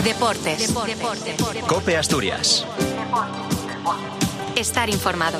Deportes. COPE Asturias. Estar informado.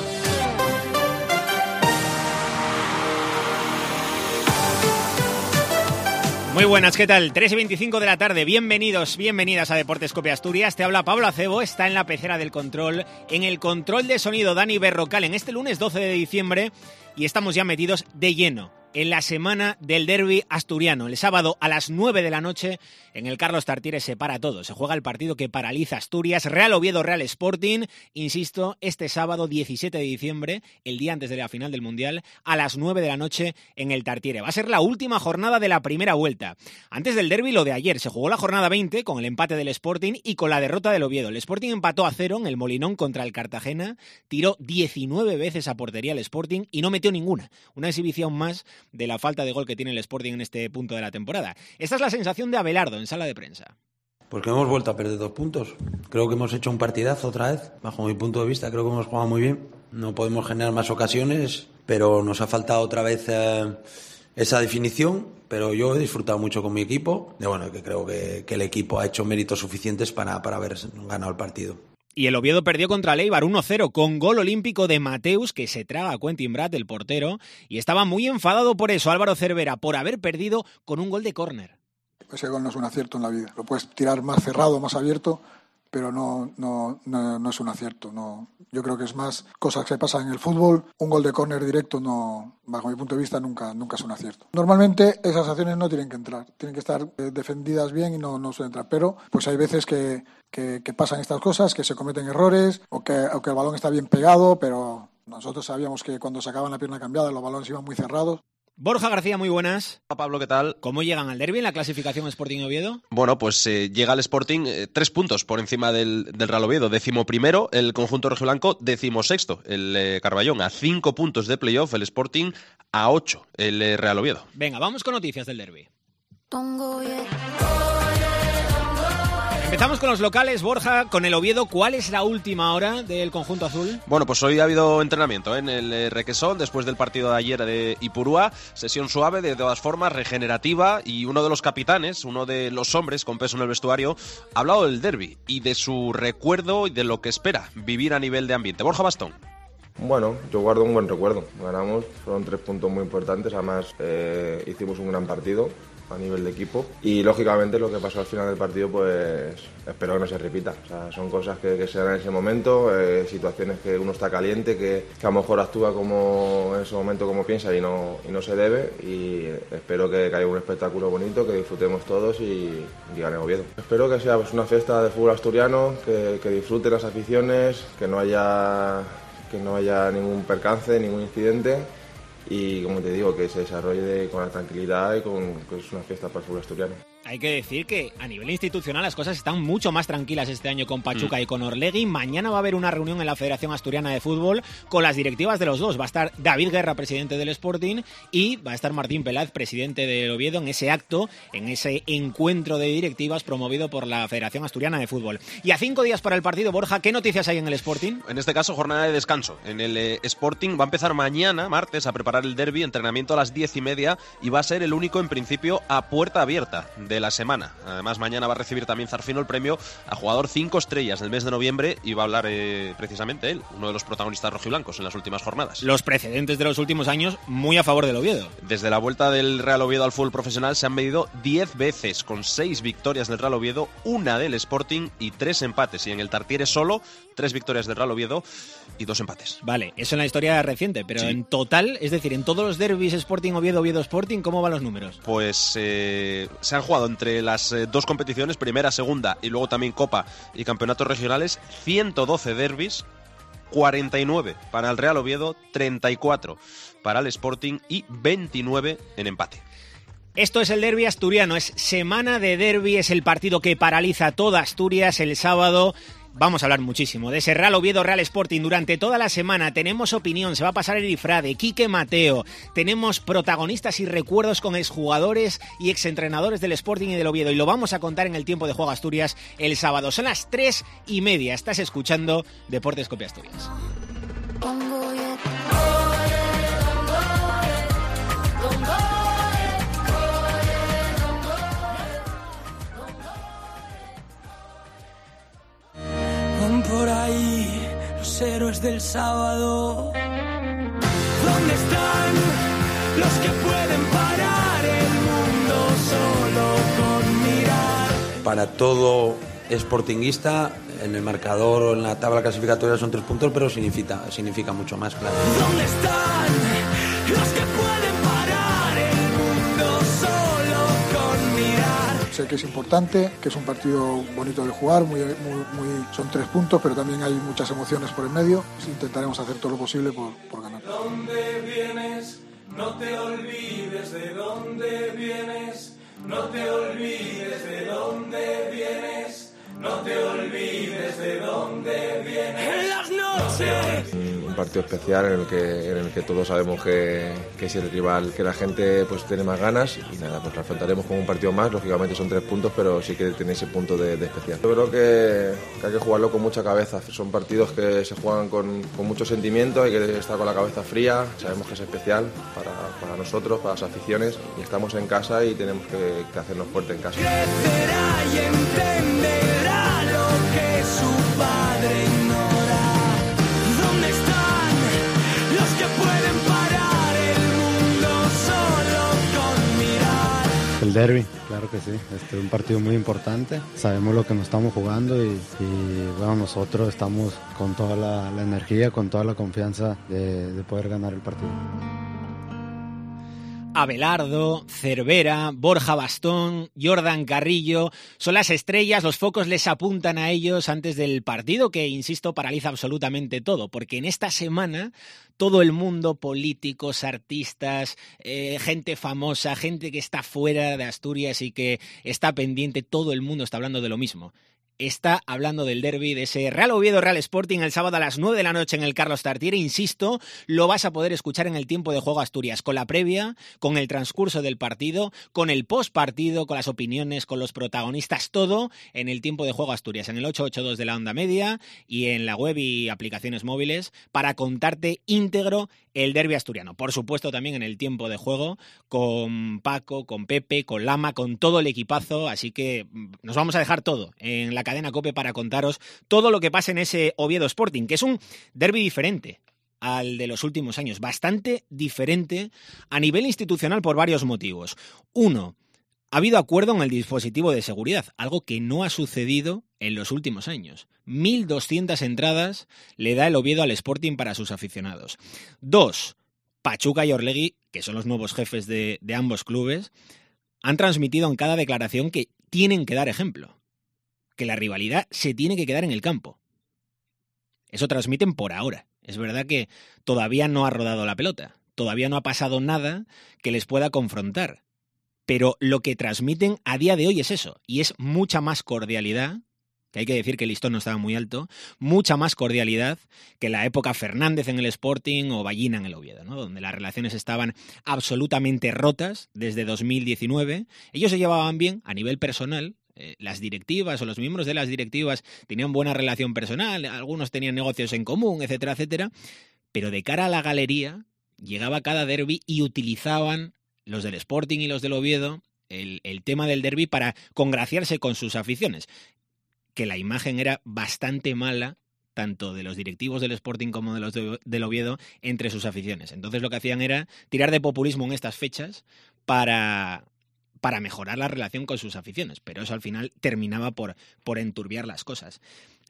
Muy buenas, ¿qué tal? 3:25 de la tarde, bienvenidas a Deportes COPE Asturias. Te habla Pablo Acebo, está en la pecera del control, en el control de sonido Dani Berrocal, en este lunes 12 de diciembre, y estamos ya metidos de lleno en la semana del derbi asturiano. El sábado a las 9 de la noche en el Carlos Tartiere se para todo. Se juega el partido que paraliza Asturias, Real Oviedo, Real Sporting. Insisto, este sábado 17 de diciembre, el día antes de la final del Mundial, a las 9 de la noche en el Tartiere. Va a ser la última jornada de la primera vuelta. Antes del derbi, lo de ayer, se jugó la jornada 20 con el empate del Sporting y con la derrota del Oviedo. El Sporting empató a 0 en el Molinón contra el Cartagena, tiró 19 veces a portería el Sporting y no metió ninguna. Una exhibición más de la falta de gol que tiene el Sporting en este punto de la temporada. Esta es la sensación de Abelardo en sala de prensa. Porque hemos vuelto a perder 2 puntos. Creo que hemos hecho un partidazo otra vez. Bajo mi punto de vista, creo que hemos jugado muy bien. No podemos generar más ocasiones, pero nos ha faltado otra vez esa definición. Pero yo he disfrutado mucho con mi equipo. Y bueno, que creo que el equipo ha hecho méritos suficientes para haber ganado el partido. Y el Oviedo perdió contra el Eibar 1-0 con gol olímpico de Mateus, que se traga a Quentin Brad, el portero, y estaba muy enfadado por eso Álvaro Cervera, por haber perdido con un gol de córner. Ese gol no es un acierto en la vida. Lo puedes tirar más cerrado, más abierto, pero no es un acierto. No. Yo creo que es más cosas que pasan en el fútbol. Un gol de córner directo, no, bajo mi punto de vista, nunca es un acierto. Normalmente esas acciones no tienen que entrar. Tienen que estar defendidas bien y no suelen entrar. Pero pues hay veces que pasan estas cosas, que se cometen errores o que el balón está bien pegado, pero nosotros sabíamos que cuando sacaban la pierna cambiada los balones iban muy cerrados. Borja García, muy buenas. Hola Pablo, ¿qué tal? ¿Cómo llegan al derbi en la clasificación Sporting Oviedo? Bueno, pues llega el Sporting 3 puntos por encima del Real Oviedo. 11º el conjunto rojiblanco, 16º el Carballón. A 5 puntos de playoff el Sporting, a 8 el Real Oviedo. Venga, vamos con noticias del derbi. Empezamos con los locales, Borja, con el Oviedo. ¿Cuál es la última hora del conjunto azul? Bueno, pues hoy ha habido entrenamiento en el Requesón después del partido de ayer de Ipurúa. Sesión suave, de todas formas, regenerativa, y uno de los capitanes, uno de los hombres con peso en el vestuario, ha hablado del derbi y de su recuerdo y de lo que espera vivir a nivel de ambiente. Borja Bastón. Bueno, yo guardo un buen recuerdo. Ganamos, fueron 3 puntos muy importantes, además hicimos un gran partido a nivel de equipo y lógicamente lo que pasó al final del partido pues espero que no se repita. O sea, son cosas que se dan en ese momento, situaciones que uno está caliente, que a lo mejor actúa como en ese momento como piensa y no se debe, y espero que haya un espectáculo bonito, que disfrutemos todos y gane Oviedo. Espero que sea pues una fiesta de fútbol asturiano, que disfruten las aficiones, que no haya ningún percance, ningún incidente, y como te digo, que se desarrolle con la tranquilidad y que es una fiesta para el fútbol asturiano. Hay que decir que a nivel institucional las cosas están mucho más tranquilas este año con Pachuca y con Orlegui. Mañana va a haber una reunión en la Federación Asturiana de Fútbol con las directivas de los dos. Va a estar David Guerra, presidente del Sporting, y va a estar Martín Pelaz, presidente del Oviedo, en ese acto, en ese encuentro de directivas promovido por la Federación Asturiana de Fútbol. Y a 5 días para el partido, Borja, ¿qué noticias hay en el Sporting? En este caso, jornada de descanso. En el Sporting va a empezar mañana, martes, a preparar el derbi, entrenamiento a las 10:30, y va a ser el único, en principio, a puerta abierta de la semana. Además, mañana va a recibir también Zarfino el premio a jugador 5 estrellas del mes de noviembre, y va a hablar precisamente él, uno de los protagonistas rojiblancos en las últimas jornadas. Los precedentes de los últimos años muy a favor del Oviedo. Desde la vuelta del Real Oviedo al fútbol profesional se han medido 10 veces, con 6 victorias del Real Oviedo, 1 del Sporting y 3 empates. Y en el Tartiere solo 3 victorias del Real Oviedo y 2 empates. Vale, eso en la historia reciente, pero sí. En total, es decir, en todos los derbis Sporting Oviedo, Oviedo Sporting, ¿cómo van los números? Pues se han jugado entre las dos competiciones, primera, segunda y luego también Copa y campeonatos regionales, 112 derbis, 49 para el Real Oviedo, 34 para el Sporting y 29 en empate. Esto es el derbi asturiano, es semana de derbi, es el partido que paraliza toda Asturias el sábado. Vamos a hablar muchísimo de ese Real Oviedo, Real Sporting durante toda la semana. Tenemos opinión, se va a pasar Erifrade, Quique Mateo. Tenemos protagonistas y recuerdos con exjugadores y exentrenadores del Sporting y del Oviedo. Y lo vamos a contar en el tiempo de Juego Asturias el sábado. Son las 3:30. Estás escuchando Deportes COPE Asturias. los héroes del sábado. ¿Dónde están los que pueden parar el mundo solo con mirar? Para todo sportinguista, en el marcador o en la tabla clasificatoria son 3 puntos, pero significa mucho más, claro. ¿Dónde están los que pueden parar el mundo solo con mirar? Sé que es importante, que es un partido bonito de jugar, son 3 puntos, pero también hay muchas emociones por el medio. Intentaremos hacer todo lo posible por ganar. ¿Dónde vienes? No te olvides de dónde vienes. No te olvides de dónde vienes. No te olvides de dónde vienes. En las noches. Un partido especial en el que todos sabemos que es el rival, que la gente pues tiene más ganas y nada, pues lo afrontaremos con un partido más. Lógicamente son 3 puntos, pero sí que tiene ese punto de especial. Yo creo que hay que jugarlo con mucha cabeza. Son partidos que se juegan con mucho sentimiento, hay que estar con la cabeza fría. Sabemos que es especial para nosotros, para las aficiones, y estamos en casa y tenemos que hacernos fuerte en casa. Crecerá y entenderá lo que su padre ignora. ¿Dónde están los que pueden parar el mundo solo con mirar? El derbi, claro que sí, es un partido muy importante, sabemos lo que nos estamos jugando y bueno, nosotros estamos con toda la energía, con toda la confianza de poder ganar el partido. Abelardo, Cervera, Borja Bastón, Jordan Carrillo, son las estrellas, los focos les apuntan a ellos antes del partido que, insisto, paraliza absolutamente todo, porque en esta semana todo el mundo, políticos, artistas, gente famosa, gente que está fuera de Asturias y que está pendiente, todo el mundo está hablando de lo mismo. Está hablando del derbi, de ese Real Oviedo Real Sporting el sábado a las 9 de la noche en el Carlos Tartiere. Insisto, lo vas a poder escuchar en el tiempo de juego Asturias, con la previa, con el transcurso del partido, con el postpartido, con las opiniones, con los protagonistas, todo en el tiempo de juego Asturias, en el 882 de la onda media y en la web y aplicaciones móviles para contarte íntegro el derbi asturiano. Por supuesto también en el tiempo de juego con Paco, con Pepe, con Lama, con todo el equipazo, así que nos vamos a dejar todo en la cadena COPE para contaros todo lo que pasa en ese Oviedo Sporting, que es un derbi diferente al de los últimos años, bastante diferente a nivel institucional por varios motivos. Uno, ha habido acuerdo en el dispositivo de seguridad, algo que no ha sucedido en los últimos años. 1.200 entradas le da el Oviedo al Sporting para sus aficionados. 2, Pachuca y Orlegui, que son los nuevos jefes de ambos clubes, han transmitido en cada declaración que tienen que dar ejemplo, que la rivalidad se tiene que quedar en el campo. Eso transmiten por ahora. Es verdad que todavía no ha rodado la pelota, todavía no ha pasado nada que les pueda confrontar. Pero lo que transmiten a día de hoy es eso, y es mucha más cordialidad, que hay que decir que el listón no estaba muy alto, mucha más cordialidad que la época Fernández en el Sporting o Ballina en el Oviedo, ¿no? Donde las relaciones estaban absolutamente rotas desde 2019. Ellos se llevaban bien a nivel personal, las directivas o los miembros de las directivas tenían buena relación personal, algunos tenían negocios en común, etcétera, etcétera, pero de cara a la galería llegaba cada derbi y utilizaban los del Sporting y los del Oviedo, el tema del derbi para congraciarse con sus aficiones, que la imagen era bastante mala, tanto de los directivos del Sporting como de los del Oviedo, entre sus aficiones. Entonces lo que hacían era tirar de populismo en estas fechas para mejorar la relación con sus aficiones, pero eso al final terminaba por enturbiar las cosas.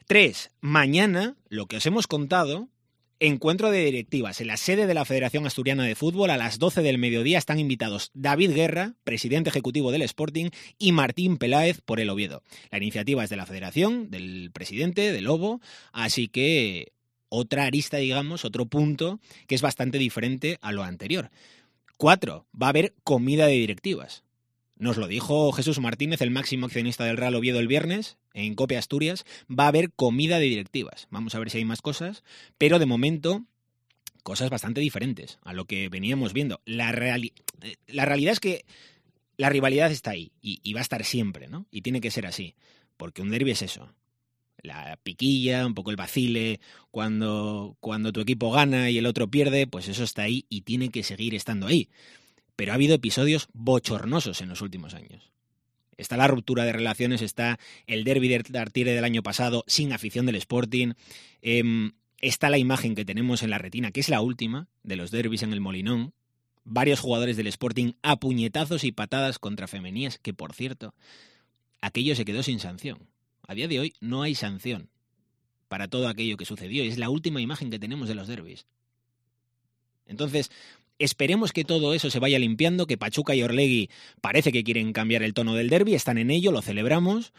3, mañana, lo que os hemos contado, encuentro de directivas en la sede de la Federación Asturiana de Fútbol a las 12 del mediodía. Están invitados David Guerra, presidente ejecutivo del Sporting, y Martín Peláez por el Oviedo. La iniciativa es de la Federación, del presidente, del Lobo, así que otra arista, digamos, otro punto que es bastante diferente a lo anterior. 4, va a haber comida de directivas. Nos lo dijo Jesús Martínez, el máximo accionista del Real Oviedo, el viernes, en COPE Asturias. Va a haber comida de directivas. Vamos a ver si hay más cosas, pero de momento cosas bastante diferentes a lo que veníamos viendo. La realidad es que la rivalidad está ahí y va a estar siempre, ¿no? Y tiene que ser así, porque un derbi es eso. La piquilla, un poco el vacile, cuando tu equipo gana y el otro pierde, pues eso está ahí y tiene que seguir estando ahí. Pero ha habido episodios bochornosos en los últimos años. Está la ruptura de relaciones, está el derbi de Tartiere del año pasado, sin afición del Sporting. está la imagen que tenemos en la retina, que es la última, de los derbis en el Molinón. Varios jugadores del Sporting a puñetazos y patadas contra Femenías, que por cierto, aquello se quedó sin sanción. A día de hoy no hay sanción para todo aquello que sucedió. Es la última imagen que tenemos de los derbis. Entonces, esperemos que todo eso se vaya limpiando, que Pachuca y Orlegui parece que quieren cambiar el tono del derbi, están en ello, lo celebramos.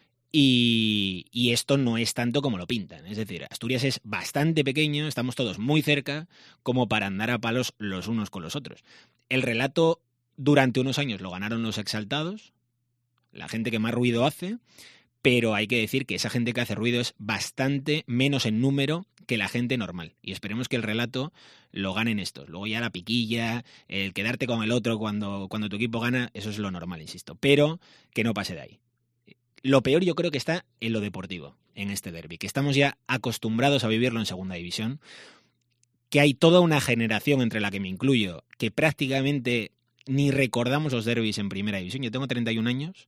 Y esto no es tanto como lo pintan. Es decir, Asturias es bastante pequeño, estamos todos muy cerca como para andar a palos los unos con los otros. El relato durante unos años lo ganaron los exaltados, la gente que más ruido hace, pero hay que decir que esa gente que hace ruido es bastante menos en número que la gente normal. Y esperemos que el relato lo ganen estos. Luego ya la piquilla, el quedarte con el otro cuando tu equipo gana, eso es lo normal, insisto. Pero que no pase de ahí. Lo peor yo creo que está en lo deportivo, en este derbi, que estamos ya acostumbrados a vivirlo en segunda división, que hay toda una generación, entre la que me incluyo, que prácticamente ni recordamos los derbis en primera división. Yo tengo 31 años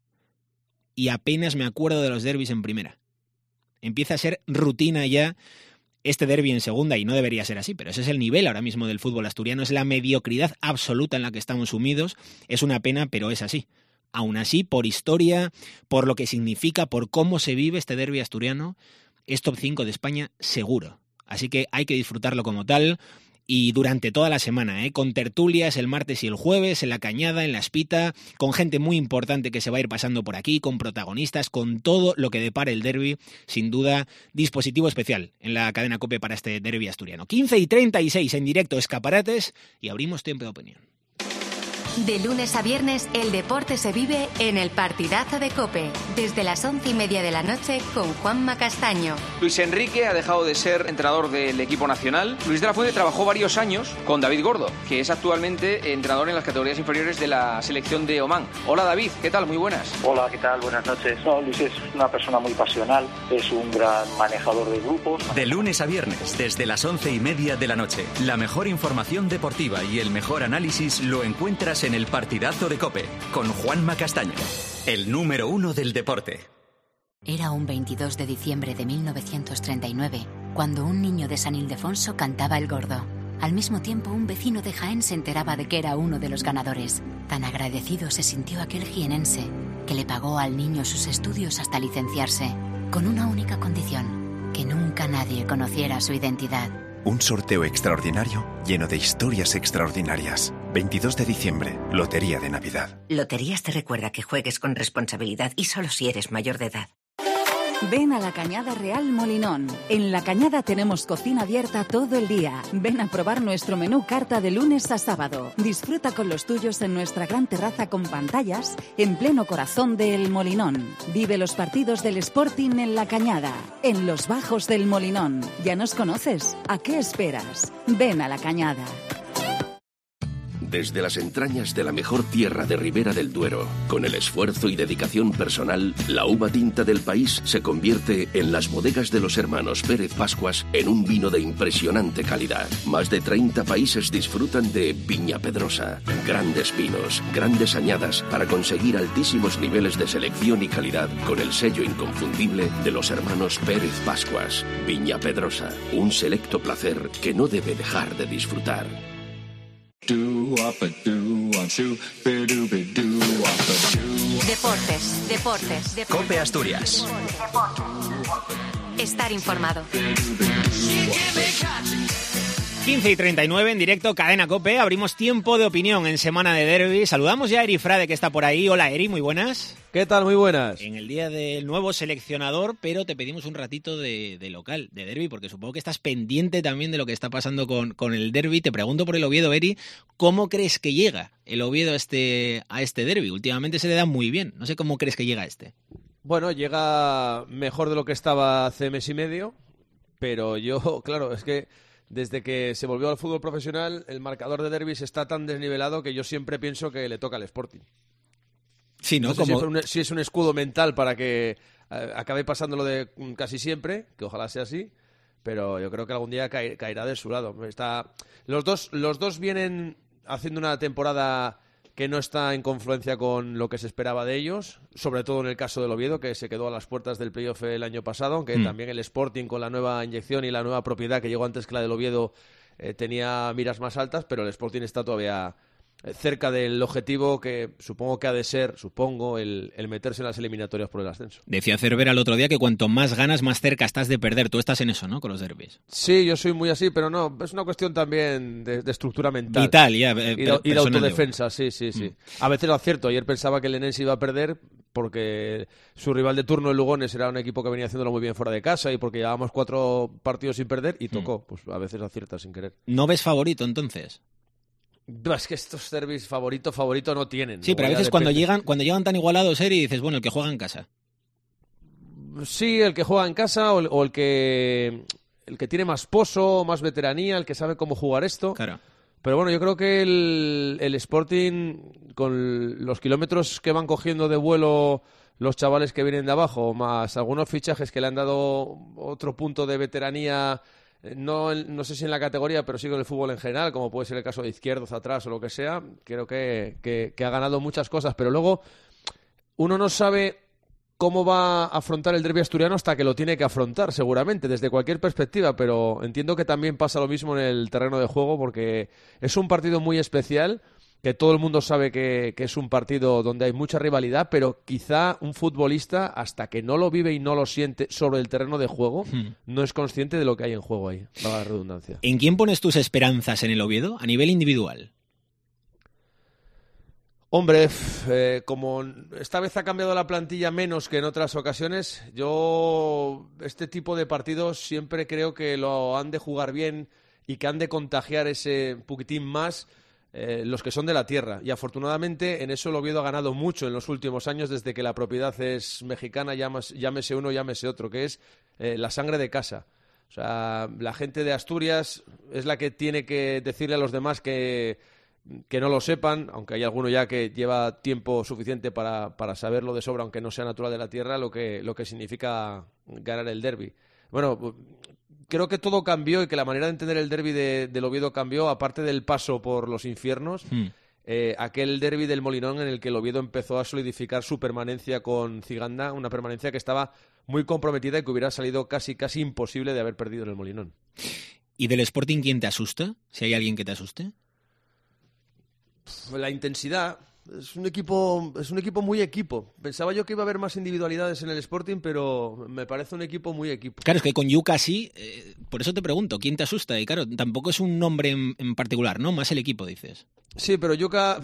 y apenas me acuerdo de los derbis en primera. Empieza a ser rutina ya este derbi en segunda, y no debería ser así, pero ese es el nivel ahora mismo del fútbol asturiano, es la mediocridad absoluta en la que estamos sumidos. Es una pena, pero es así. Aún así, por historia, por lo que significa, por cómo se vive este derbi asturiano, es top 5 de España seguro. Así que hay que disfrutarlo como tal y durante toda la semana, con tertulias el martes y el jueves, en La Cañada, en La Espita, con gente muy importante que se va a ir pasando por aquí, con protagonistas, con todo lo que depara el derbi. Sin duda, dispositivo especial en la cadena COPE para este derbi asturiano. 15:36 en directo, Escaparates, y abrimos tiempo de opinión. De lunes a viernes, el deporte se vive en el partidazo de COPE, desde las 11:30 de la noche con Juanma Castaño. Luis Enrique ha dejado de ser entrenador del equipo nacional. Luis de la Fuente trabajó varios años con David Gordo, que es actualmente entrenador en las categorías inferiores de la selección de Omán. Hola David, ¿qué tal? Muy buenas. Hola, ¿qué tal? Buenas noches. No, Luis es una persona muy pasional, es un gran manejador de grupos. De lunes a viernes, desde las 11:30 de la noche, la mejor información deportiva y el mejor análisis lo encuentras en el partidazo de COPE, con Juanma Castaño, el número 1 del deporte. Era un 22 de diciembre de 1939, cuando un niño de San Ildefonso cantaba El Gordo. Al mismo tiempo, un vecino de Jaén se enteraba de que era uno de los ganadores. Tan agradecido se sintió aquel jienense, que le pagó al niño sus estudios hasta licenciarse, con una única condición: que nunca nadie conociera su identidad. Un sorteo extraordinario lleno de historias extraordinarias. 22 de diciembre, Lotería de Navidad. Loterías te recuerda que juegues con responsabilidad y solo si eres mayor de edad. Ven a La Cañada Real Molinón. En La Cañada tenemos cocina abierta todo el día. Ven a probar nuestro menú carta de lunes a sábado. Disfruta con los tuyos en nuestra gran terraza con pantallas en pleno corazón de El Molinón. Vive los partidos del Sporting en La Cañada, en los bajos del Molinón. ¿Ya nos conoces? ¿A qué esperas? Ven a La Cañada. Desde las entrañas de la mejor tierra de Ribera del Duero, con el esfuerzo y dedicación personal, la uva tinta del país se convierte en las bodegas de los hermanos Pérez Pascuas en un vino de impresionante calidad. Más de 30 países disfrutan de Viña Pedrosa. Grandes vinos, grandes añadas para conseguir altísimos niveles de selección y calidad con el sello inconfundible de los hermanos Pérez Pascuas. Viña Pedrosa, un selecto placer que no debe dejar de disfrutar. Deportes. COPE Asturias. Estar informado. 15:39 en directo, cadena COPE. Abrimos tiempo de opinión en semana de derbi. Saludamos ya a Eri Frade, que está por ahí. Hola Eri, muy buenas. ¿Qué tal? Muy buenas. En el día del nuevo seleccionador, pero te pedimos un ratito de local, de derbi, porque supongo que estás pendiente también de lo que está pasando con el derbi. Te pregunto por el Oviedo, Eri, ¿cómo crees que llega el Oviedo a este derbi? Últimamente se le da muy bien. No sé cómo crees que llega a este. Bueno, llega mejor de lo que estaba hace mes y medio, pero yo, claro, es que desde que se volvió al fútbol profesional, el marcador de derbis está tan desnivelado que yo siempre pienso que le toca al Sporting. Sí, ¿no? No sé si es un escudo mental para que acabe pasándolo de casi siempre, que ojalá sea así, pero yo creo que algún día caerá de su lado. Los dos vienen haciendo una temporada que no está en confluencia con lo que se esperaba de ellos, sobre todo en el caso del Oviedo, que se quedó a las puertas del playoff el año pasado, aunque también el Sporting, con la nueva inyección y la nueva propiedad que llegó antes que la del Oviedo, tenía miras más altas, pero el Sporting está todavía cerca del objetivo, que supongo que ha de ser, el meterse en las eliminatorias por el ascenso. Decía Cervera el otro día que cuanto más ganas, más cerca estás de perder. Tú estás en eso, ¿no?, con los derbis. Sí, yo soy muy así, pero no, es una cuestión también de estructura mental. Vital, ya. Y de autodefensa, sí. A veces lo acierto. Ayer pensaba que el Enense iba a perder porque su rival de turno, el Lugones, era un equipo que venía haciéndolo muy bien fuera de casa y porque llevábamos 4 partidos sin perder y tocó. Pues a veces acierta sin querer. ¿No ves favorito, entonces? Es que estos derbis favorito no tienen. Sí, pero a veces cuando llegan tan igualados, y dices, bueno, el que juega en casa. Sí, el que juega en casa o el que tiene más pozo, más veteranía, el que sabe cómo jugar esto. Claro. Pero bueno, yo creo que el Sporting, con los kilómetros que van cogiendo de vuelo los chavales que vienen de abajo, más algunos fichajes que le han dado otro punto de veteranía, no sé si en la categoría, pero sí con el fútbol en general, como puede ser el caso de Izquierdos atrás o lo que sea, creo que ha ganado muchas cosas, pero luego uno no sabe cómo va a afrontar el derbi asturiano hasta que lo tiene que afrontar, seguramente, desde cualquier perspectiva, pero entiendo que también pasa lo mismo en el terreno de juego, porque es un partido muy especial, que todo el mundo sabe que es un partido donde hay mucha rivalidad, pero quizá un futbolista, hasta que no lo vive y no lo siente sobre el terreno de juego, no es consciente de lo que hay en juego ahí, valga la redundancia. ¿En quién pones tus esperanzas en el Oviedo a nivel individual? Hombre, como esta vez ha cambiado la plantilla menos que en otras ocasiones, yo este tipo de partidos siempre creo que lo han de jugar bien y que han de contagiar ese poquitín más los que son de la tierra. Y afortunadamente en eso el Oviedo ha ganado mucho en los últimos años desde que la propiedad es mexicana, llámese uno, llámese otro, que es la sangre de casa. O sea, la gente de Asturias es la que tiene que decirle a los demás que no lo sepan, aunque hay alguno ya que lleva tiempo suficiente para saberlo de sobra, aunque no sea natural de la tierra, lo que significa ganar el derbi. Bueno, creo que todo cambió y que la manera de entender el derbi del Oviedo cambió, aparte del paso por los infiernos, aquel derbi del Molinón en el que el Oviedo empezó a solidificar su permanencia con Ciganda, una permanencia que estaba muy comprometida y que hubiera salido casi imposible de haber perdido en el Molinón. ¿Y del Sporting quién te asusta? Si hay alguien que te asuste. La intensidad. Es un equipo muy equipo. Pensaba yo que iba a haber más individualidades en el Sporting, pero me parece un equipo muy equipo. Claro, es que con Yuka sí, por eso te pregunto, ¿quién te asusta? Y claro, tampoco es un nombre en particular, ¿no? Más el equipo, dices. Sí, pero Yuka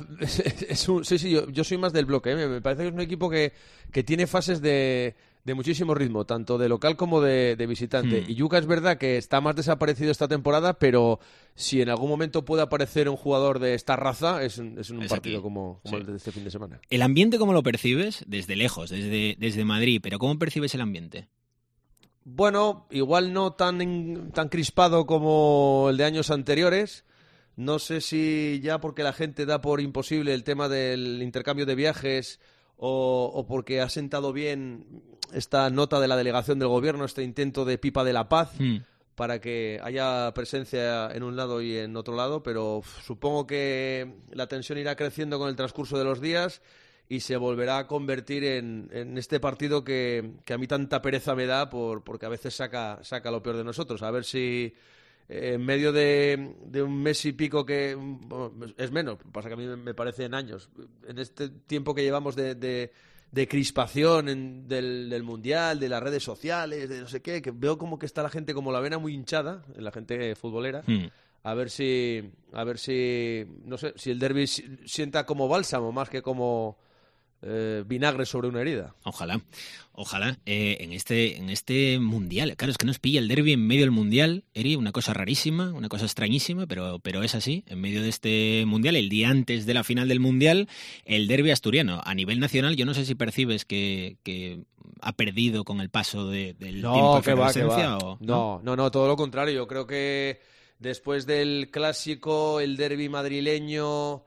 yo soy más del bloque, ¿eh? Me parece que es un equipo que tiene fases de muchísimo ritmo, tanto de local como de visitante. Y Yuka es verdad que está más desaparecido esta temporada, pero si en algún momento puede aparecer un jugador de esta raza, es un partido aquí, como el de este fin de semana. ¿El ambiente cómo lo percibes? Desde lejos, desde Madrid, pero ¿cómo percibes el ambiente? Bueno, igual no tan crispado como el de años anteriores. No sé si ya porque la gente da por imposible el tema del intercambio de viajes o porque ha sentado bien esta nota de la delegación del gobierno, este intento de pipa de la paz, para que haya presencia en un lado y en otro lado, pero supongo que la tensión irá creciendo con el transcurso de los días y se volverá a convertir en este partido que a mí tanta pereza me da porque a veces saca lo peor de nosotros. A ver si en medio de un mes y pico que es menos, pasa que a mí me parece en años, en este tiempo que llevamos de crispación del Mundial, de las redes sociales, de no sé qué, que veo como que está la gente como la vena muy hinchada, la gente futbolera, a ver si no sé, si el derbi sienta como bálsamo más que como vinagre sobre una herida. Ojalá. En este mundial, claro, es que nos pilla el derbi en medio del mundial, Eri, una cosa rarísima, una cosa extrañísima, pero es así, en medio de este mundial, el día antes de la final del mundial, el derbi asturiano. A nivel nacional, yo no sé si percibes que ha perdido con el paso del tiempo de efervescencia o... No, todo lo contrario. Yo creo que después del clásico, el derbi madrileño...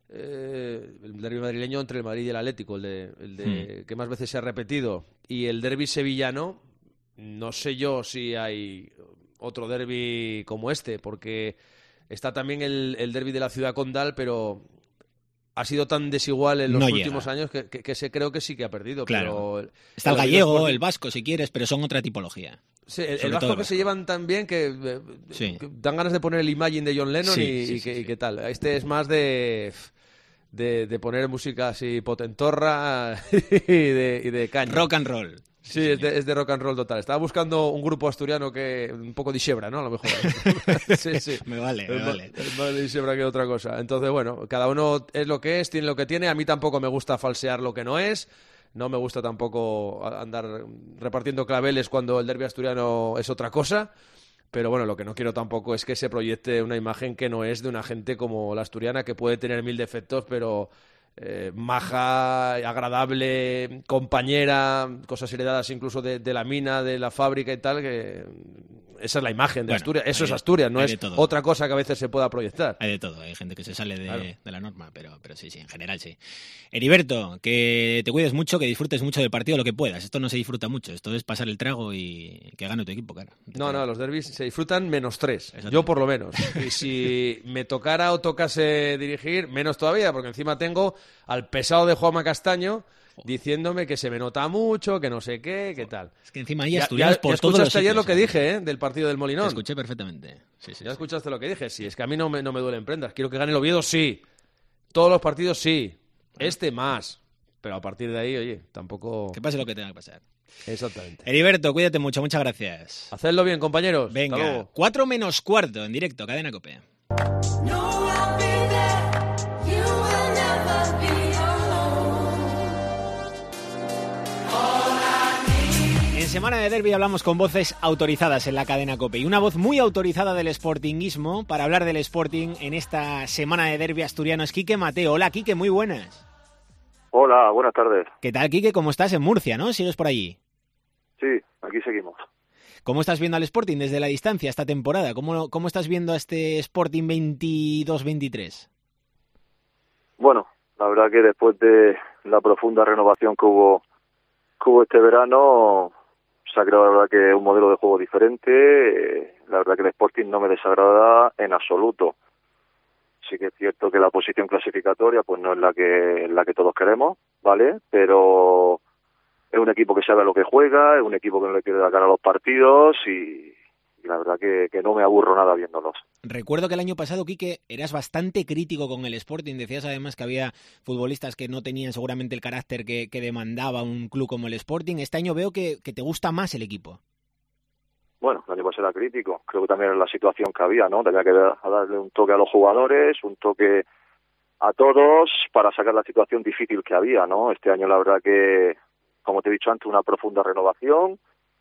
el derbi madrileño entre el Madrid y el Atlético, el de que más veces se ha repetido, y el derbi sevillano, no sé yo si hay otro derbi como este, porque está también el derbi de la ciudad condal, pero ha sido tan desigual en los No últimos llega. años que creo que sí que ha perdido. Claro. Pero Está el gallego, el vasco, si quieres, pero son otra tipología. Sí, el Sobre vasco todo que se llevan tan bien que dan ganas de poner el Imagine de John Lennon y qué tal. Este es más de poner música así potentorra y de caña. Rock and roll. Sí, es de rock and roll total. Estaba buscando un grupo asturiano que un poco de Shebra, ¿no? A lo mejor. Sí. Me vale. Es más de Shebra que otra cosa. Entonces, bueno, cada uno es lo que es, tiene lo que tiene. A mí tampoco me gusta falsear lo que no es. No me gusta tampoco andar repartiendo claveles cuando el derbi asturiano es otra cosa. Pero bueno, lo que no quiero tampoco es que se proyecte una imagen que no es de una gente como la asturiana, que puede tener 1000 defectos, pero maja, agradable, compañera, cosas heredadas incluso de la mina, de la fábrica y tal, que esa es la imagen de Asturias. Eso es Asturias, no es otra cosa que a veces se pueda proyectar. Hay de todo, hay gente que se sale de la norma, pero sí, en general sí. Heriberto, que te cuides mucho, que disfrutes mucho del partido lo que puedas. Esto no se disfruta mucho, esto es pasar el trago y que gane tu equipo, claro. No, los derbis se disfrutan -3, yo por lo menos. Y si me tocara o tocase dirigir, menos todavía, porque encima tengo al pesado de Juanma Castaño diciéndome que se me nota mucho, que no sé qué, qué tal. Es que encima hay asturianos por todos los escuchaste ayer sitios, lo que dije, del partido del Molinón. Te escuché perfectamente. Sí, ya escuchaste lo que dije. Sí, es que a mí no me duelen prendas. Quiero que gane el Oviedo, sí. Todos los partidos, sí. Este más. Pero a partir de ahí, oye, tampoco... Que pase lo que tenga que pasar. Exactamente. Heriberto, cuídate mucho, muchas gracias. Hacedlo bien, compañeros. Venga, 4 menos cuarto en directo, Cadena COPE. En semana de derbi hablamos con voces autorizadas en la Cadena COPE y una voz muy autorizada del sportinguismo para hablar del Sporting en esta semana de derbi asturiano es Quique Mateo. Hola, Quique, muy buenas. Hola, buenas tardes. ¿Qué tal, Quique? ¿Cómo estás? En Murcia, ¿no? ¿Sigues por allí? Sí, aquí seguimos. ¿Cómo estás viendo al Sporting desde la distancia esta temporada? ¿Cómo estás viendo a este Sporting 22-23? Bueno, la verdad que después de la profunda renovación que hubo este verano, se ha creado la verdad que un modelo de juego diferente. La verdad que el Sporting no me desagrada en absoluto. Sí que es cierto que la posición clasificatoria pues no es la que todos queremos, ¿vale? Pero es un equipo que sabe a lo que juega, es un equipo que no le pierde la cara a los partidos y la verdad que no me aburro nada viéndolos. Recuerdo que el año pasado, Quique, eras bastante crítico con el Sporting. Decías además que había futbolistas que no tenían seguramente el carácter que demandaba un club como el Sporting. Este año veo que te gusta más el equipo. Bueno, el año pasado era crítico. Creo que también era la situación que había, ¿no? Tenía que darle un toque a los jugadores, un toque a todos para sacar la situación difícil que había, ¿no? Este año la verdad que, como te he dicho antes, una profunda renovación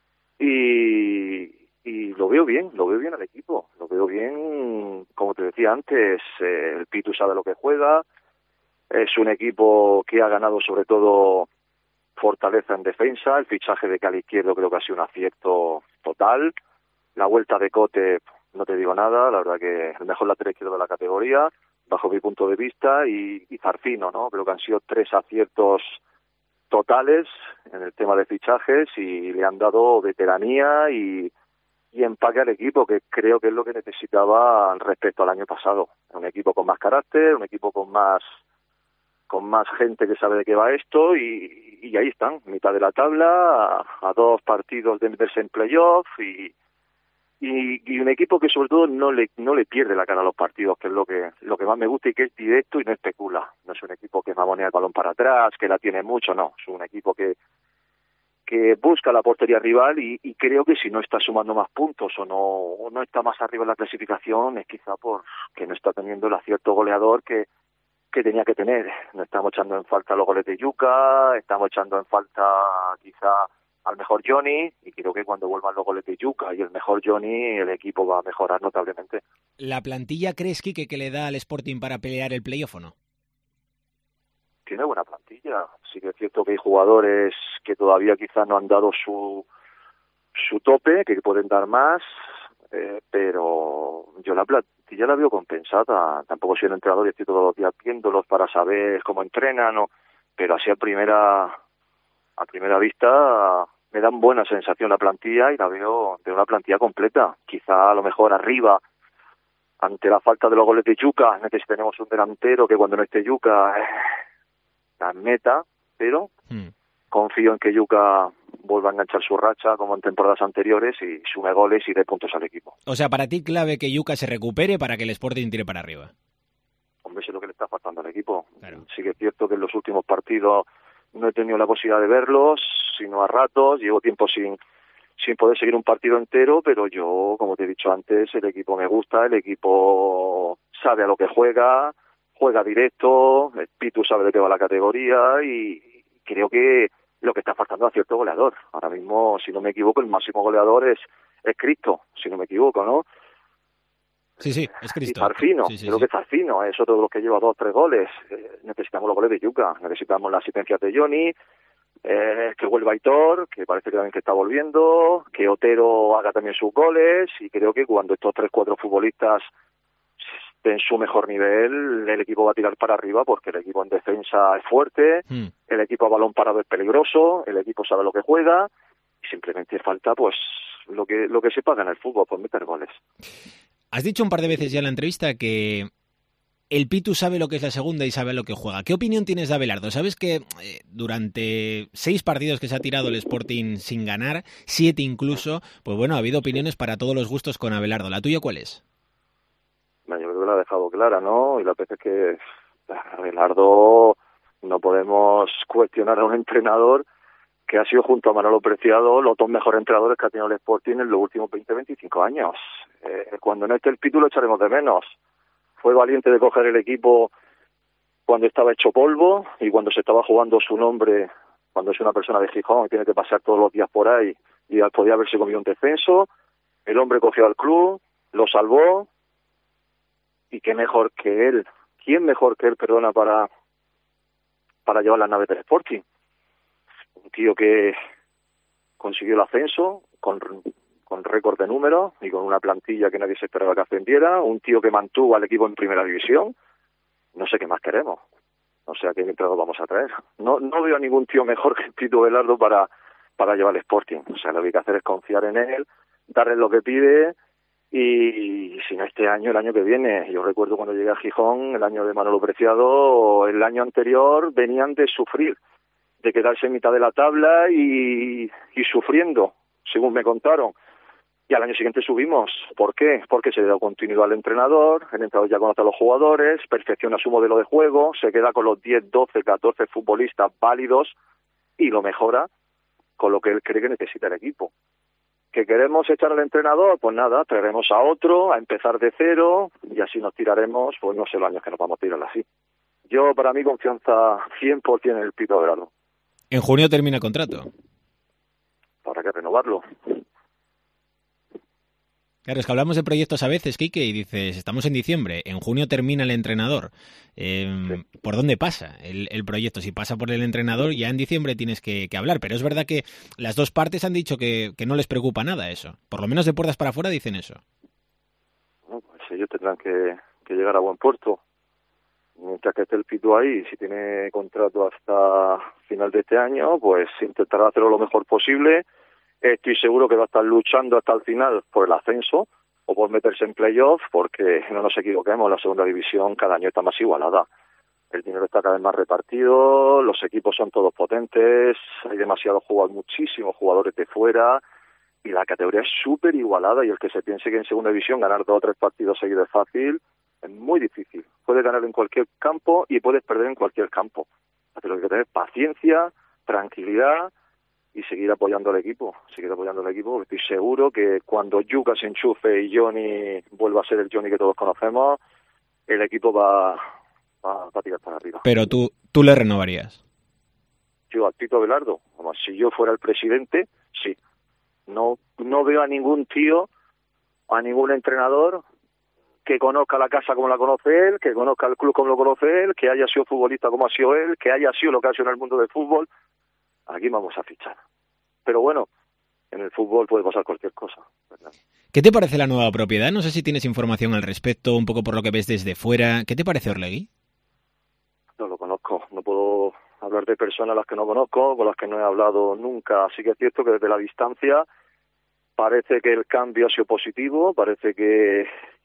y lo veo bien al equipo, lo veo bien, como te decía antes, el Pitu sabe lo que juega, es un equipo que ha ganado sobre todo fortaleza en defensa, el fichaje de Cali Izquierdo creo que ha sido un acierto total, la vuelta de Cote, no te digo nada, la verdad que el mejor lateral izquierdo de la categoría, bajo mi punto de vista, y Zarfino, ¿no? Creo que han sido 3 aciertos totales en el tema de fichajes y le han dado veteranía y empaque al equipo, que creo que es lo que necesitaba respecto al año pasado. Un equipo con más carácter, un equipo con más gente que sabe de qué va esto y ahí están, mitad de la tabla, a 2 partidos de meterse en playoff y un equipo que sobre todo no le pierde la cara a los partidos, que es lo que más me gusta y que es directo y no especula. No es un equipo que mamonea el balón para atrás, que la tiene mucho, no. Es un equipo que busca la portería rival y creo que si no está sumando más puntos o no está más arriba en la clasificación es quizá porque no está teniendo el acierto goleador que tenía que tener. No estamos echando en falta los goles de Yuca, estamos echando en falta quizá al mejor Johnny y creo que cuando vuelvan los goles de Yuca y el mejor Johnny el equipo va a mejorar notablemente. ¿La plantilla crees, Quique, que le da al Sporting para pelear el playoff o no? Tiene buena plantilla. Sí que es cierto que hay jugadores que todavía quizás no han dado su tope, que pueden dar más, pero yo la plantilla la veo compensada. Tampoco soy un entrenador y estoy todos los días viéndolos para saber cómo entrenan, pero así a primera vista me dan buena sensación la plantilla y la veo de una plantilla completa. Quizá a lo mejor arriba ante la falta de los goles de Yuka, necesitaremos un delantero que cuando no esté Yuka la meta, pero confío en que Yuka vuelva a enganchar su racha como en temporadas anteriores y sume goles y dé puntos al equipo. O sea, para ti clave que Yuka se recupere para que el Sporting tire para arriba. Hombre, eso es lo que le está faltando al equipo. Claro. Sí que es cierto que en los últimos partidos no he tenido la posibilidad de verlos, sino a ratos, llevo tiempo sin poder seguir un partido entero, pero yo, como te he dicho antes, el equipo me gusta, el equipo sabe a lo que juega directo, el Pitu sabe de qué va la categoría y creo que lo que está faltando es cierto goleador. Ahora mismo, si no me equivoco, el máximo goleador es Cristo, si no me equivoco, ¿no? Sí, es Cristo. Y Zarfino, sí, creo que Zarfino es otro de los que lleva 2 o 3 goles. Necesitamos los goles de Yuka, necesitamos las asistencias de Johnny, que vuelva Aitor, que parece que también que está volviendo, que Otero haga también sus goles, y creo que cuando estos 3-4 futbolistas estén en su mejor nivel, el equipo va a tirar para arriba, porque el equipo en defensa es fuerte, el equipo a balón parado es peligroso, el equipo sabe lo que juega, y simplemente falta pues lo que se paga en el fútbol, pues meter goles. Has dicho un par de veces ya en la entrevista que el Pitu sabe lo que es la segunda y sabe lo que juega. ¿Qué opinión tienes de Abelardo? Sabes que durante 6 partidos que se ha tirado el Sporting sin ganar, 7 incluso, pues bueno, ha habido opiniones para todos los gustos con Abelardo. ¿La tuya cuál es? Bueno, yo creo que la ha dejado clara, ¿no? Y la verdad es que Abelardo no podemos cuestionar a un entrenador que ha sido junto a Manolo Preciado los 2 mejores entrenadores que ha tenido el Sporting en los últimos 20-25 años. Cuando no esté el Pitu lo echaremos de menos. Fue valiente de coger el equipo cuando estaba hecho polvo y cuando se estaba jugando su nombre, cuando es una persona de Gijón y tiene que pasar todos los días por ahí y podía haberse comido un descenso. El hombre cogió al club, lo salvó y qué mejor que él. ¿Quién mejor que él, perdona, para llevar las naves del Sporting? Un tío que consiguió el ascenso con récord de números y con una plantilla que nadie se esperaba que ascendiera, un tío que mantuvo al equipo en primera división. No sé qué más queremos, no sé a qué entrenador vamos a traer. No veo a ningún tío mejor que el Pitu Abelardo para llevar el Sporting. O sea, lo que hay que hacer es confiar en él, darle lo que pide y si no este año, el año que viene. Yo recuerdo cuando llegué a Gijón, el año de Manolo Preciado, el año anterior venían de sufrir, de quedarse en mitad de la tabla y sufriendo, según me contaron. Y al año siguiente subimos. ¿Por qué? Porque se le da continuidad al entrenador, el entrenador ya conoce a los jugadores, perfecciona su modelo de juego, se queda con los 10, 12, 14 futbolistas válidos y lo mejora con lo que él cree que necesita el equipo. ¿Que queremos echar al entrenador? Pues nada, traeremos a otro, a empezar de cero y así nos tiraremos, pues no sé los años que nos vamos a tirar así. Yo, para mí, confianza 100% en el Pitu Abelardo. En junio termina el contrato. Habrá que renovarlo. Claro, es que hablamos de proyectos a veces, Quique, y dices, estamos en diciembre, en junio termina el entrenador. ¿Por dónde pasa el proyecto? Si pasa por el entrenador, ya en diciembre tienes que hablar. Pero es verdad que las 2 partes han dicho que no les preocupa nada eso. Por lo menos de puertas para afuera dicen eso. Bueno, pues ellos tendrán que llegar a buen puerto. Mientras que esté el Pitu ahí, si tiene contrato hasta final de este año, pues intentará hacerlo lo mejor posible. Estoy seguro que va a estar luchando hasta el final por el ascenso o por meterse en playoff, porque no nos equivoquemos, la segunda división cada año está más igualada. El dinero está cada vez más repartido, los equipos son todos potentes, hay demasiados jugadores, muchísimos jugadores de fuera y la categoría es súper igualada y el que se piense que en segunda división ganar 2 o 3 partidos seguidos es fácil, es muy difícil. Puedes ganar en cualquier campo y puedes perder en cualquier campo. Pero hay que tener paciencia, tranquilidad y seguir apoyando al equipo, porque estoy seguro que cuando Yuka se enchufe y Johnny vuelva a ser el Johnny que todos conocemos, el equipo va a tirar para arriba. Pero tú le renovarías. Yo al Pitu Abelardo, como si yo fuera el presidente, sí. No veo a ningún tío, a ningún entrenador que conozca la casa como la conoce él, que conozca el club como lo conoce él, que haya sido futbolista como ha sido él, que haya sido lo que ha sido en el mundo del fútbol. Aquí vamos a fichar. Pero bueno, en el fútbol puede pasar cualquier cosa, ¿verdad? ¿Qué te parece la nueva propiedad? No sé si tienes información al respecto, un poco por lo que ves desde fuera. ¿Qué te parece Orlegui? No lo conozco, no puedo hablar de personas a las que no conozco, con las que no he hablado nunca. Así que es cierto que desde la distancia parece que el cambio ha sido positivo, parece que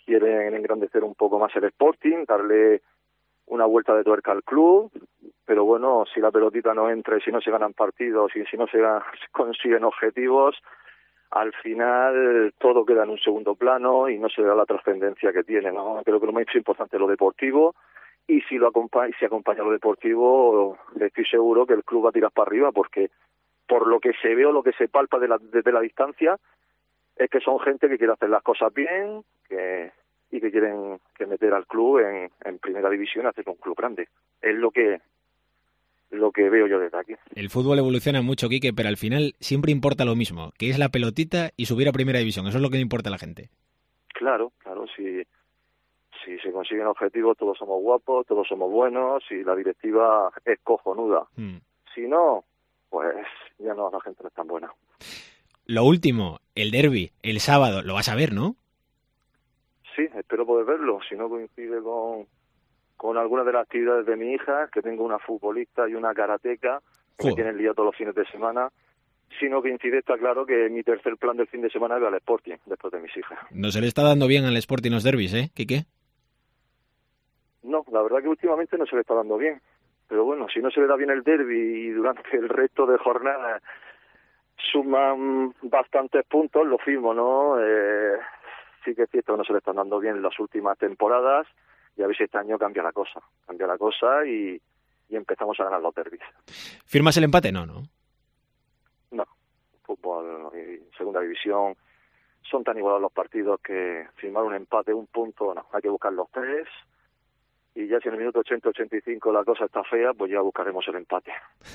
quieren engrandecer un poco más el Sporting, darle una vuelta de tuerca al club, pero bueno, si la pelotita no entra y si no se ganan partidos y si no se consiguen objetivos, al final todo queda en un segundo plano y no se da la trascendencia que tiene, ¿no? Creo que lo más importante es lo deportivo, y si acompaña lo deportivo, estoy seguro que el club va a tirar para arriba, porque por lo que se ve o lo que se palpa desde la distancia, es que son gente que quiere hacer las cosas bien, y que quieren meter al club en primera división y hacer un club grande. Es lo que veo yo desde aquí. El fútbol evoluciona mucho, Quique, pero al final siempre importa lo mismo, que es la pelotita y subir a primera división. Eso es lo que le importa a la gente. Claro, si se consiguen objetivos, todos somos guapos, todos somos buenos, y la directiva es cojonuda. Si no, pues ya no, la gente no es tan buena. Lo último, el derbi, el sábado, lo vas a ver, ¿no? Sí, espero poder verlo, si no coincide con algunas de las actividades de mi hija, que tengo una futbolista y una karateca, que me tienen liado todos los fines de semana. Si no coincide, está claro que mi tercer plan del fin de semana es ver al Sporting, después de mis hijas. No se le está dando bien al Sporting los derbis, ¿eh, Quique? No, la verdad que últimamente no se le está dando bien. Pero bueno, si no se le da bien el derbi y durante el resto de jornadas suman bastantes puntos, lo firmo, ¿no? Sí que es cierto que no se le están dando bien las últimas temporadas, y a ver si este año cambia la cosa y empezamos a ganar los derbis. ¿Firmas el empate? No. No, fútbol y segunda división son tan igualados los partidos que firmar un empate, un punto, no, hay que buscar los 3, y ya si en el minuto 80-85 la cosa está fea, pues ya buscaremos el empate.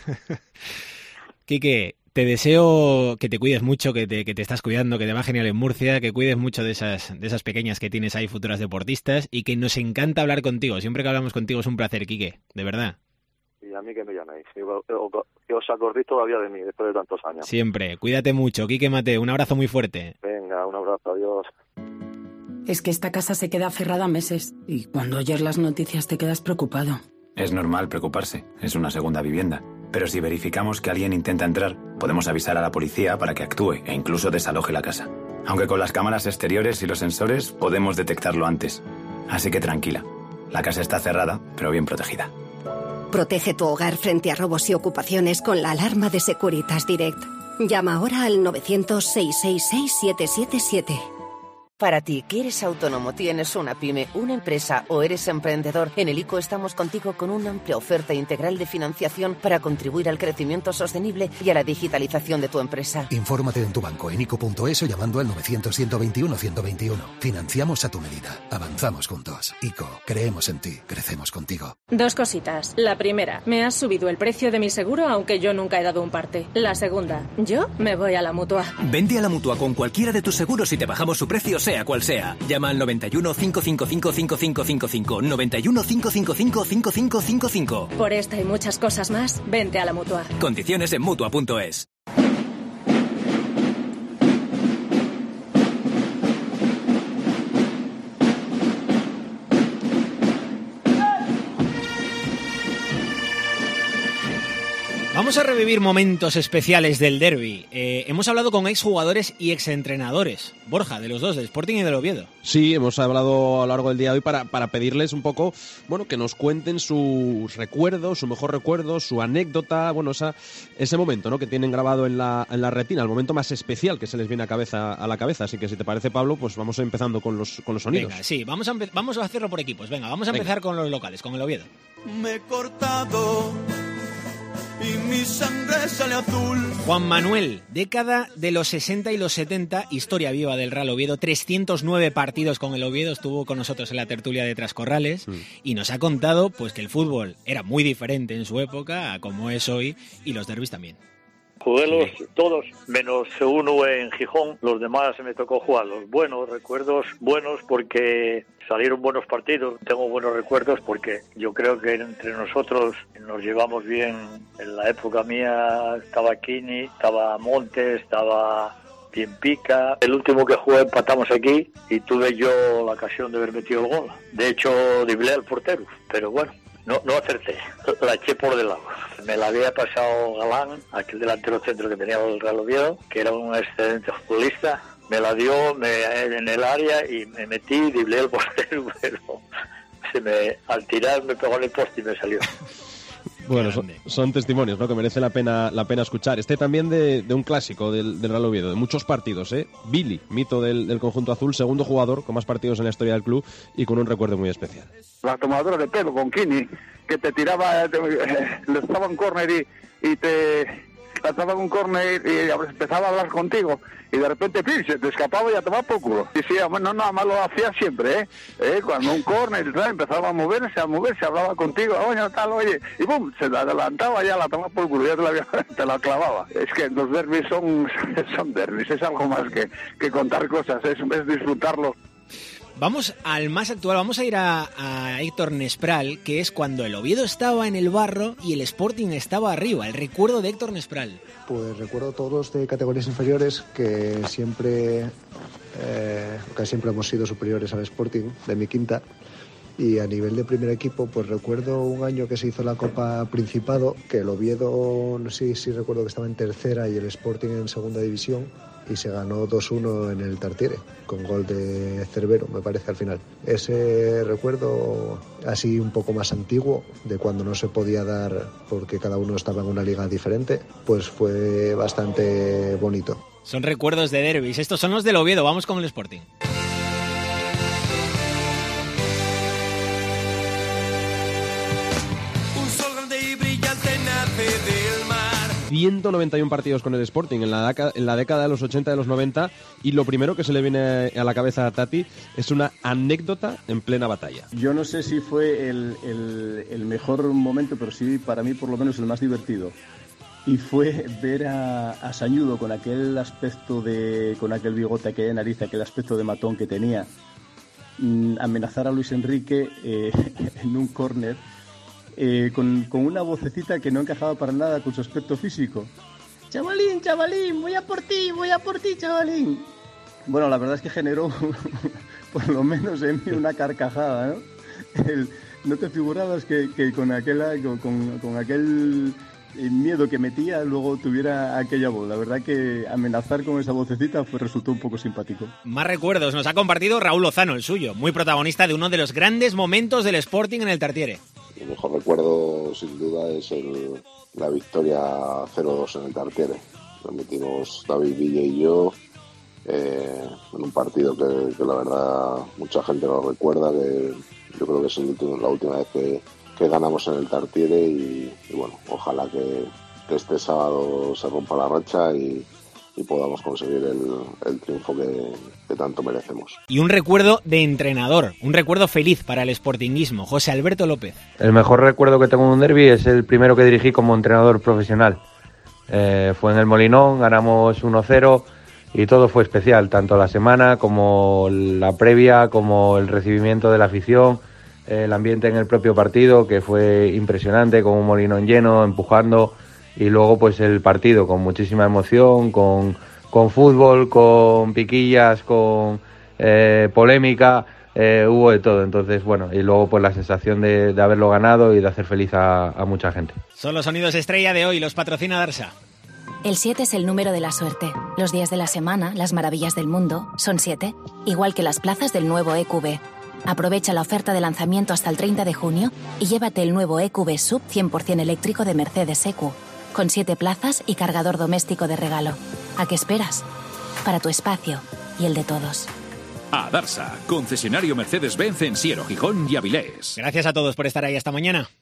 Quique, te deseo que te cuides mucho, que te estás cuidando, que te va genial en Murcia, que cuides mucho de esas pequeñas que tienes ahí, futuras deportistas, y que nos encanta hablar contigo. Siempre que hablamos contigo es un placer, Quique, de verdad. Y a mí que me llaméis, que os acordéis todavía de mí después de tantos años. Siempre, cuídate mucho, Quique Mateu, un abrazo muy fuerte. Venga, un abrazo, adiós. Es que esta casa se queda cerrada meses, y cuando oyes las noticias te quedas preocupado. Es normal preocuparse, es una segunda vivienda. Pero si verificamos que alguien intenta entrar, podemos avisar a la policía para que actúe e incluso desaloje la casa. Aunque con las cámaras exteriores y los sensores podemos detectarlo antes. Así que tranquila, la casa está cerrada, pero bien protegida. Protege tu hogar frente a robos y ocupaciones con la alarma de Securitas Direct. Llama ahora al 900-666-777. Para ti, que eres autónomo, tienes una pyme, una empresa o eres emprendedor, en el ICO estamos contigo con una amplia oferta integral de financiación para contribuir al crecimiento sostenible y a la digitalización de tu empresa. Infórmate en tu banco en ICO.es o llamando al 900-121-121. Financiamos a tu medida. Avanzamos juntos. ICO, creemos en ti, crecemos contigo. Dos cositas. La primera, me has subido el precio de mi seguro aunque yo nunca he dado un parte. La segunda, yo me voy a la Mutua. Vente a la Mutua con cualquiera de tus seguros y te bajamos su precio, sea cual sea. Llama al 91 555 5555. 91 555 5555. Por esta y muchas cosas más, vente a la Mutua. Condiciones en Mutua.es. Vamos a revivir momentos especiales del derbi. Hemos hablado con exjugadores y exentrenadores. Borja, de los dos, del Sporting y del Oviedo. Sí, hemos hablado a lo largo del día de hoy para pedirles un poco, bueno, que nos cuenten sus recuerdos, su mejor recuerdo, su anécdota, bueno, ese momento, ¿no?, que tienen grabado en la retina, el momento más especial que se les viene a la cabeza. Así que si te parece, Pablo, pues vamos empezando con los sonidos. Venga, sí, vamos a hacerlo por equipos. Venga, vamos a empezar con los locales, con el Oviedo. Me he cortado y mi sangre sale azul. Juan Manuel, década de los 60 y los 70, historia viva del Real Oviedo, 309 partidos con el Oviedo, estuvo con nosotros en la tertulia de Trascorrales y nos ha contado pues que el fútbol era muy diferente en su época a como es hoy, y los derbis también. Jugué todos, menos uno en Gijón, los demás me tocó jugar los buenos, recuerdos buenos porque salieron buenos partidos, tengo buenos recuerdos porque yo creo que entre nosotros nos llevamos bien. En la época mía estaba Kini, estaba Montes, estaba Piempica. El último que jugué empatamos aquí y tuve yo la ocasión de haber metido el gol. De hecho, driblé al portero, pero bueno, no acerté, la eché por del lado. Me la había pasado Galán, aquel delantero centro que tenía el Real Oviedo, que era un excelente futbolista, me la dio en el área y me metí, driblé el portero, pero al tirar me pegó en el poste y me salió. Bueno, son testimonios, ¿no?, que merece la pena escuchar. También de un clásico del Real Oviedo, de muchos partidos, ¿eh? Billy, mito del conjunto azul, segundo jugador con más partidos en la historia del club y con un recuerdo muy especial. La tomadora de pelo con Kini, que te tiraba, le estaba un córner y te lanzaba un córner y empezaba a hablar contigo y de repente se te escapaba y a tomar por culo. Y sí, no, nada más lo hacía siempre, cuando un córner empezaba a moverse, hablaba contigo, oye, tal, oye, y pum, se la adelantaba ya, la tomaba por culo, ya te la clavaba. Es que los derbis son derbis, es algo más que contar cosas, es disfrutarlo. Vamos al más actual, vamos a ir a Héctor Nespral, que es cuando el Oviedo estaba en el barro y el Sporting estaba arriba. El recuerdo de Héctor Nespral. Pues recuerdo todos los de categorías inferiores que siempre hemos sido superiores al Sporting, de mi quinta. Y a nivel de primer equipo, pues recuerdo un año que se hizo la Copa Principado, que el Oviedo, sí recuerdo que estaba en tercera y el Sporting en segunda división, y se ganó 2-1 en el Tartiere, con gol de Cervero, me parece, al final. Ese recuerdo así un poco más antiguo, de cuando no se podía dar porque cada uno estaba en una liga diferente, pues fue bastante bonito. Son recuerdos de derbis, estos son los del Oviedo, vamos con el Sporting. 191 partidos con el Sporting en la década de los 80 y de los 90, y lo primero que se le viene a la cabeza a Tati es una anécdota en plena batalla. Yo no sé si fue el mejor momento, pero sí para mí por lo menos el más divertido. Y fue ver a Sañudo con aquel aspecto con aquel bigote, aquella nariz, aquel aspecto de matón que tenía, amenazar a Luis Enrique en un córner. Con una vocecita que no encajaba para nada con su aspecto físico. Chavalín, voy a por ti, chavalín. Bueno, la verdad es que generó, por lo menos en mí, una carcajada, ¿no? No te figurabas que con aquel miedo que metía luego tuviera aquella voz. La verdad que amenazar con esa vocecita resultó un poco simpático. Más recuerdos nos ha compartido Raúl Lozano, el suyo, muy protagonista de uno de los grandes momentos del Sporting en el Tartiere. El mejor recuerdo, sin duda, es la victoria 0-2 en el Tartiere. Nos metimos David Villa y yo en un partido que la verdad mucha gente lo recuerda, que yo creo que es la última vez que ganamos en el Tartiere y bueno, ojalá que este sábado se rompa la racha y podamos conseguir el triunfo que tanto merecemos. Y un recuerdo de entrenador, un recuerdo feliz para el sportinguismo, José Alberto López. El mejor recuerdo que tengo en un derbi es el primero que dirigí como entrenador profesional. Fue en el Molinón, ganamos 1-0 y todo fue especial, tanto la semana como la previa, como el recibimiento de la afición, el ambiente en el propio partido, que fue impresionante, con un Molinón lleno, empujando. Y luego pues el partido con muchísima emoción, con fútbol, con piquillas, con polémica, hubo de todo. Entonces, bueno, y luego pues la sensación de haberlo ganado y de hacer feliz a mucha gente. Son los sonidos estrella de hoy, los patrocina Darsa. El 7 es el número de la suerte. Los días de la semana, las maravillas del mundo, son 7, igual que las plazas del nuevo EQB. Aprovecha la oferta de lanzamiento hasta el 30 de junio y llévate el nuevo EQB Sub 100% eléctrico de Mercedes EQ. Con 7 plazas y cargador doméstico de regalo. ¿A qué esperas? Para tu espacio y el de todos. A Darsa, concesionario Mercedes-Benz en Siero, Gijón y Avilés. Gracias a todos por estar ahí esta mañana.